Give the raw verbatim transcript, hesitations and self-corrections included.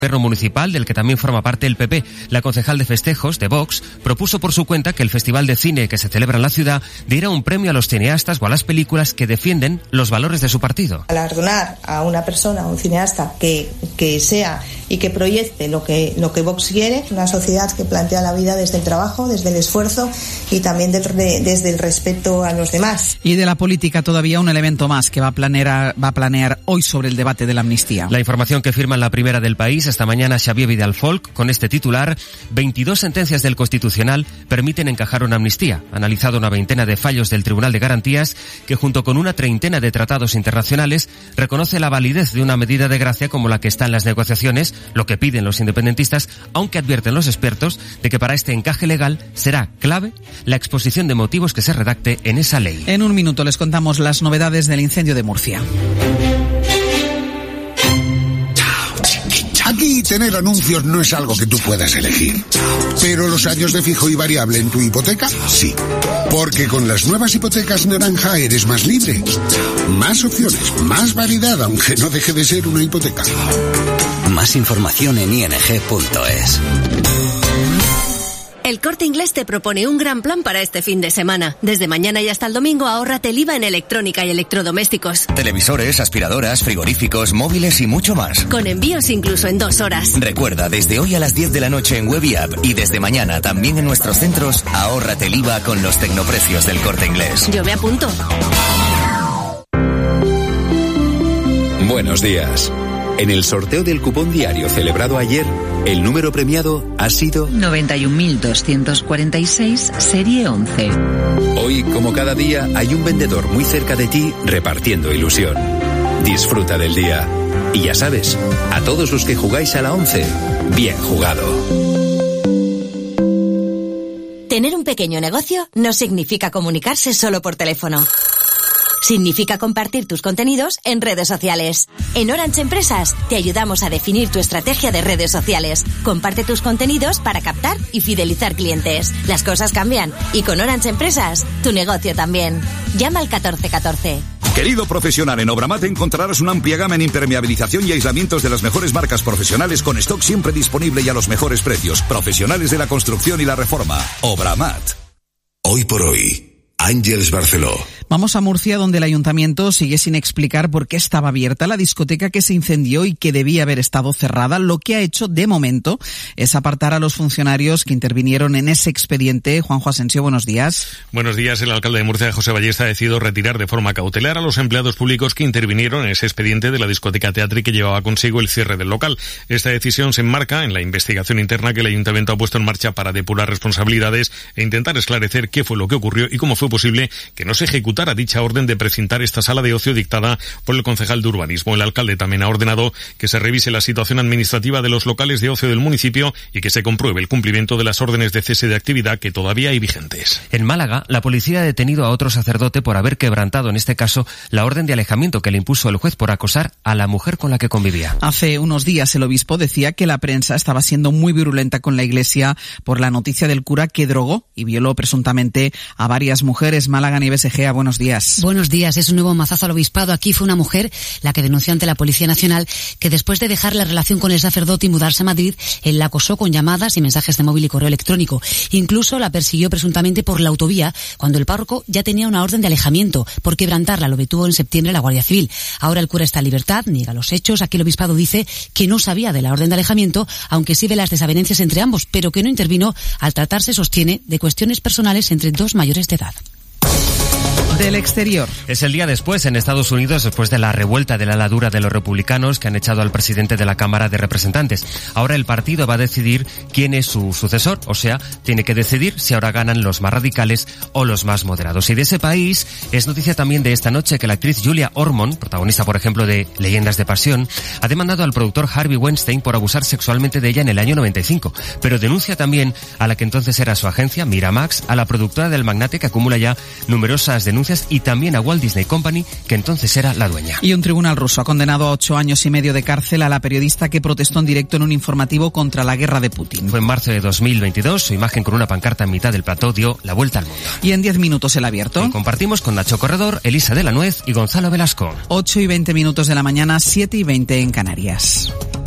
Gobierno municipal, del que también forma parte el P P. La concejal de festejos, de Vox, propuso por su cuenta que el Festival de Cine que se celebra en la ciudad diera un premio a los cineastas o a las películas que defienden los valores de su partido. Galardonar a una persona, a un cineasta que, que sea y que proyecte lo que, lo que Vox quiere, una sociedad que plantea la vida desde el trabajo, desde el esfuerzo y también de, de, desde el respeto a los demás. Y de la política todavía un elemento más que va a planear, va a planear hoy sobre el debate de la amnistía. La información que firma en la Primera del País esta mañana Xavier Vidal-Folk con este titular: veintidós sentencias del Constitucional permiten encajar una amnistía. Ha analizado una veintena de fallos del Tribunal de Garantías que, junto con una treintena de tratados internacionales, reconoce la validez de una medida de gracia como la que está en las negociaciones, lo que piden los independentistas, aunque advierten los expertos de que para este encaje legal será clave la exposición de motivos que se redacte en esa ley. En un minuto les contamos las novedades del incendio de Murcia. Aquí tener anuncios no es algo que tú puedas elegir. Pero los años de fijo y variable en tu hipoteca, sí. Porque con las nuevas hipotecas naranja eres más libre. Más opciones, más variedad, aunque no deje de ser una hipoteca. Más información en i n g punto es. El Corte Inglés te propone un gran plan para este fin de semana. Desde mañana y hasta el domingo ahórrate el I V A en electrónica y electrodomésticos. Televisores, aspiradoras, frigoríficos, móviles y mucho más. Con envíos incluso en dos horas. Recuerda, desde hoy a las diez de la noche en Web y App y desde mañana también en nuestros centros, ahórrate el I V A con los tecnoprecios del Corte Inglés. Yo me apunto. Buenos días. En el sorteo del cupón diario celebrado ayer, el número premiado ha sido noventa y un mil doscientos cuarenta y seis, serie once. Hoy, como cada día, hay un vendedor muy cerca de ti repartiendo ilusión. Disfruta del día. Y ya sabes, a todos los que jugáis a la once, bien jugado. Tener un pequeño negocio no significa comunicarse solo por teléfono. Significa compartir tus contenidos en redes sociales. En Orange Empresas te ayudamos a definir tu estrategia de redes sociales. Comparte tus contenidos para captar y fidelizar clientes. Las cosas cambian y con Orange Empresas tu negocio también. Llama al catorce catorce. Querido profesional, en Obramat encontrarás una amplia gama en impermeabilización y aislamientos de las mejores marcas profesionales con stock siempre disponible y a los mejores precios. Profesionales de la construcción y la reforma. Obramat. Hoy por hoy. Àngels Barceló. Vamos a Murcia, donde el ayuntamiento sigue sin explicar por qué estaba abierta la discoteca que se incendió y que debía haber estado cerrada. Lo que ha hecho de momento es apartar a los funcionarios que intervinieron en ese expediente. Juanjo Asensio, buenos días. Buenos días. El alcalde de Murcia, José Ballesta, ha decidido retirar de forma cautelar a los empleados públicos que intervinieron en ese expediente de la discoteca Teatri que llevaba consigo el cierre del local. Esta decisión se enmarca en la investigación interna que el ayuntamiento ha puesto en marcha para depurar responsabilidades e intentar esclarecer qué fue lo que ocurrió y cómo fue posible que no se ejecutara dicha orden de precintar esta sala de ocio dictada por el concejal de urbanismo. El alcalde también ha ordenado que se revise la situación administrativa de los locales de ocio del municipio y que se compruebe el cumplimiento de las órdenes de cese de actividad que todavía hay vigentes. En Málaga, la policía ha detenido a otro sacerdote por haber quebrantado, en este caso, la orden de alejamiento que le impuso el juez por acosar a la mujer con la que convivía. Hace unos días el obispo decía que la prensa estaba siendo muy virulenta con la iglesia por la noticia del cura que drogó y violó presuntamente a varias mujeres. Málaga, Nieves Egea, buenos días. Buenos días, es un nuevo mazazo al obispado. Aquí fue una mujer la que denunció ante la Policía Nacional que después de dejar la relación con el sacerdote y mudarse a Madrid, él la acosó con llamadas y mensajes de móvil y correo electrónico. Incluso la persiguió presuntamente por la autovía cuando el párroco ya tenía una orden de alejamiento. Por quebrantarla lo detuvo en septiembre la Guardia Civil. Ahora el cura está en libertad, niega los hechos. Aquí el obispado dice que no sabía de la orden de alejamiento, aunque sí ve las desavenencias entre ambos, pero que no intervino al tratarse, sostiene, de cuestiones personales entre dos mayores de edad. Del exterior. Es el día después en Estados Unidos, después de la revuelta de la ala dura de los republicanos que han echado al presidente de la Cámara de Representantes. Ahora el partido va a decidir quién es su sucesor, o sea, tiene que decidir si ahora ganan los más radicales o los más moderados. Y de ese país es noticia también de esta noche que la actriz Julia Ormond, protagonista por ejemplo de Leyendas de Pasión, ha demandado al productor Harvey Weinstein por abusar sexualmente de ella en el año noventa y cinco, pero denuncia también a la que entonces era su agencia, Miramax, a la productora del magnate que acumula ya numerosas denuncias, y también a Walt Disney Company, que entonces era la dueña. Y un tribunal ruso ha condenado a ocho años y medio de cárcel a la periodista que protestó en directo en un informativo contra la guerra de Putin. Fue en marzo de dos mil veintidós, su imagen con una pancarta en mitad del plató dio la vuelta al mundo. Y en diez minutos el abierto. Y compartimos con Nacho Corredor, Elisa de la Nuez y Gonzalo Velasco. ocho y veinte minutos de la mañana, siete y veinte en Canarias.